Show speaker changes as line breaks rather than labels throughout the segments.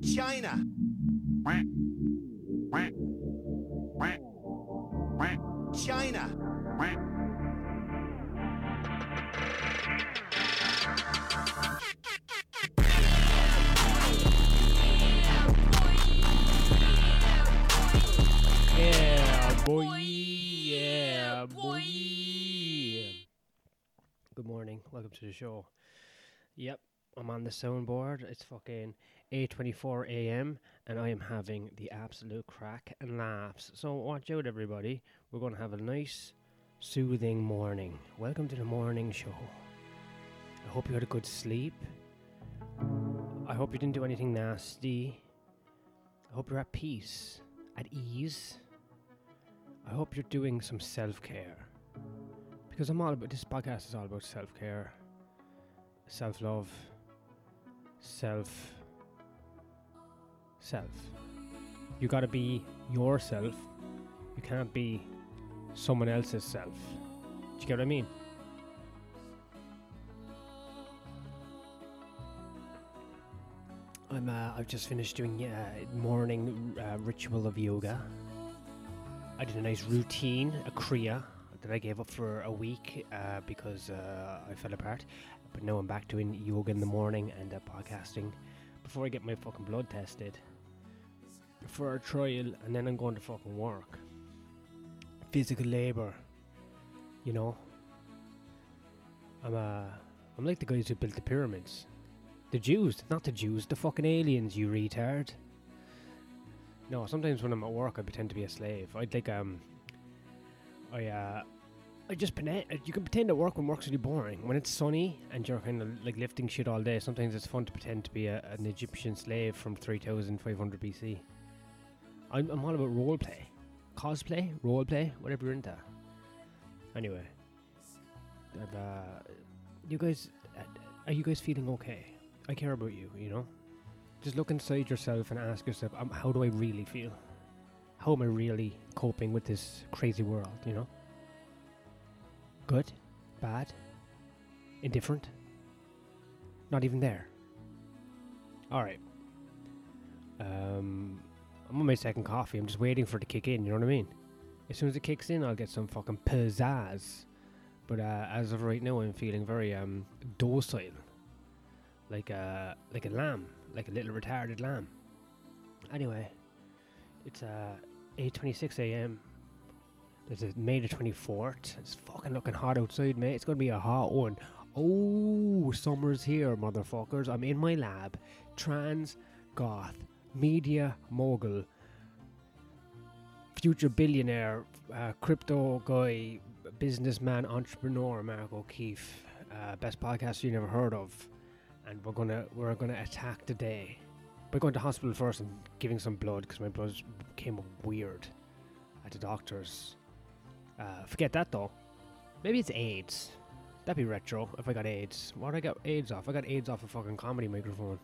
China. China.
Yeah, boy. Yeah, boy. Good morning. Welcome to the show. Yep, I'm on the soundboard. It's fucking 8:24 a.m. and I am having the absolute crack and laughs. So watch out, everybody. We're going to have a nice, soothing morning. Welcome to the morning show. I hope you had a good sleep. I hope you didn't do anything nasty. I hope you're at peace, at ease. I hope you're doing some self-care. Because this podcast is all about self-care, self-love, self. You gotta be yourself. You can't be someone else's self. Do you get what I mean? I've just finished doing morning ritual of yoga. I did a nice routine, a kriya, that I gave up for a week because I fell apart. But now I'm back doing yoga in the morning and podcasting before I get my fucking blood tested for a trial, and then I'm going to fucking work. Physical labour, you know. I'm like the guys who built the pyramids. The Jews, not the Jews, the fucking aliens, you retard. No, sometimes when I'm at work I pretend to be a slave. I just pretend. You can pretend at work when work's really boring. When it's sunny and you're kind of like lifting shit all day, sometimes it's fun to pretend to be an Egyptian slave from 3500 BC. I'm all about roleplay. Cosplay, roleplay, whatever you're into. Anyway, you guys, are you guys feeling okay? I care about you, you know? Just look inside yourself and ask yourself, how do I really feel? How am I really coping with this crazy world, you know? Good? Bad? Indifferent? Not even there? Alright. I'm on my second coffee. I'm just waiting for it to kick in, you know what I mean? As soon as it kicks in, I'll get some fucking pizzazz. But as of right now, I'm feeling very docile. Like a lamb. Like a little retarded lamb. Anyway, it's 8:26 a.m. It's May the 24th. It's fucking looking hot outside, mate. It's gonna be a hot one. Oh, summer's here, motherfuckers. I'm in my lab. Trans goth media mogul, future billionaire, crypto guy, businessman, entrepreneur, Mark O'Keefe. Best podcast you never heard of. And we're gonna attack today by going to hospital first and giving some blood, because my blood came up weird at the doctor's. Forget that though. Maybe it's AIDS. That'd be retro if I got AIDS. What did I get AIDS off? I got AIDS off a fucking comedy microphone.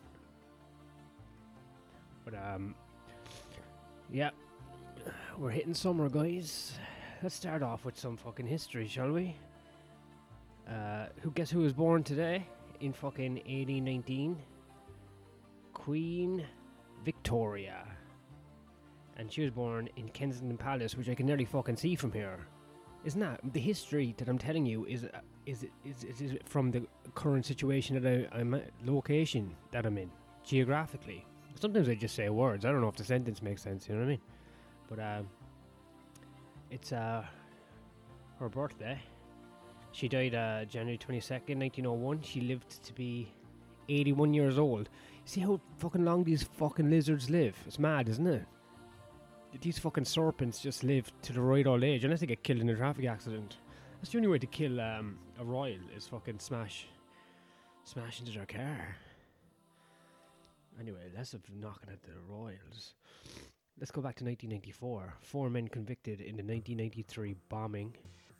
But yeah, we're hitting summer, guys. Let's start off with some fucking history, shall we? Guess who was born today? In fucking 1819, Queen Victoria, and she was born in Kensington Palace, which I can nearly fucking see from here. Isn't that the history that I'm telling you? Is it from the current situation that I'm at, location that I'm in geographically? Sometimes I just say words. I don't know if the sentence makes sense. You know what I mean? But it's her birthday. She died January 22nd, 1901. She lived to be 81 years old. See how fucking long these fucking lizards live? It's mad, isn't it? These fucking serpents just live to the right old age, unless they get killed in a traffic accident. That's the only way to kill a royal, is fucking smash into their car. Anyway, less of knocking at the royals. Let's go back to 1994. 4 men convicted in the 1993 bombing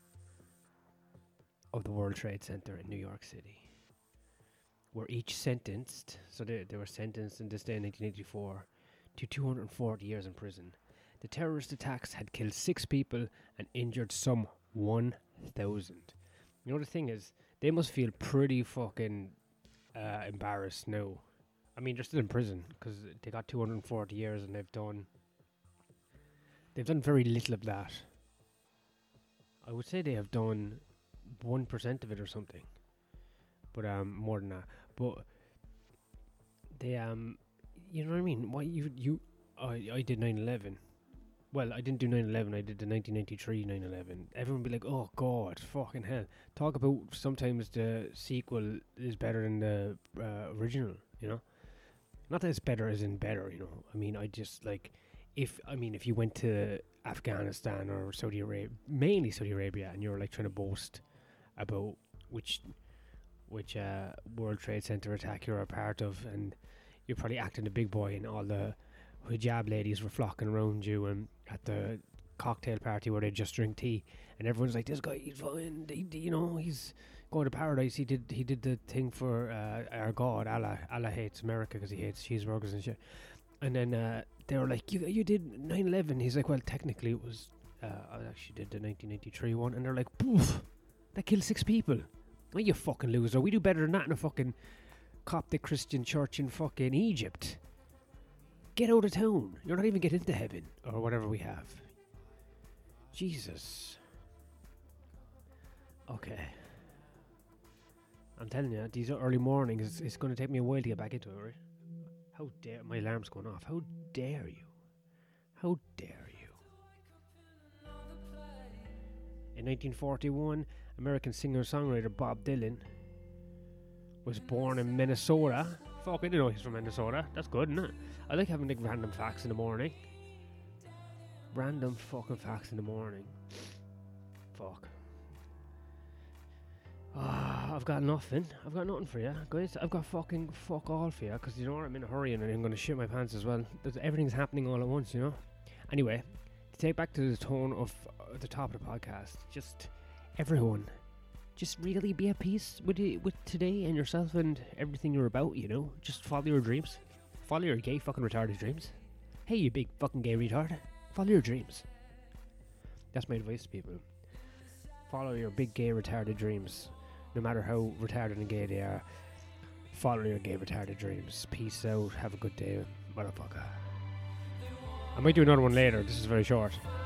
of the World Trade Center in New York City were each sentenced, so they were sentenced in this day in 1984 to 240 years in prison. The terrorist attacks had killed 6 people and injured some 1,000. You know, the thing is, they must feel pretty fucking embarrassed now I mean, they're still in prison because they got 240 years, and they've done very little of that. I would say they have done 1% of it or something, but more than that. But they you know what I mean? Why I did 9/11. Well, I didn't do 9/11. I did the 1993 9/11. Everyone would be like, "Oh God, fucking hell!" Talk about sometimes the sequel is better than the original. You know, not that it's better as in better. You know, I mean, I just like if you went to Afghanistan or Saudi Arabia, mainly Saudi Arabia, and you were like trying to boast about which World Trade Center attack you're a part of, and you're probably acting the big boy, and all the hijab ladies were flocking around you, and at the cocktail party where they just drink tea, and everyone's like, "This guy, he's fine. He's going to paradise. He did the thing for our God, Allah. Allah hates America because he hates cheeseburgers and shit." And then they were like, "You did 9/11." He's like, "Well, technically it was. I actually did the 1983 one." And they're like, "Poof, that killed 6 people. Oh, you fucking loser. We do better than that in a fucking Coptic Christian church in fucking Egypt. Get out of town. You're not even getting into heaven." Or whatever we have. Jesus. Okay. I'm telling you, these early mornings, it's going to take me a while to get back into it, right? How dare... My alarm's going off. How dare you? How dare you? In 1941, American singer-songwriter Bob Dylan was born in Minnesota. Fuck, I didn't know he's from Minnesota. That's good, isn't it? I like having like random facts in the morning. Random fucking facts in the morning. Fuck. I've got nothing. I've got nothing for you, guys. I've got fucking fuck all for you, because you know what? I'm in a hurry and I'm going to shit my pants as well. Everything's happening all at once, you know? Anyway, to take back to the tone of the top of the podcast, just everyone, just really be at peace with today and yourself and everything you're about, you know? Just follow your dreams. Follow your gay fucking retarded dreams. Hey, you big fucking gay retard. Follow your dreams. That's my advice to people. Follow your big gay retarded dreams. No matter how retarded and gay they are. Follow your gay retarded dreams. Peace out. Have a good day, motherfucker. I might do another one later. This is very short.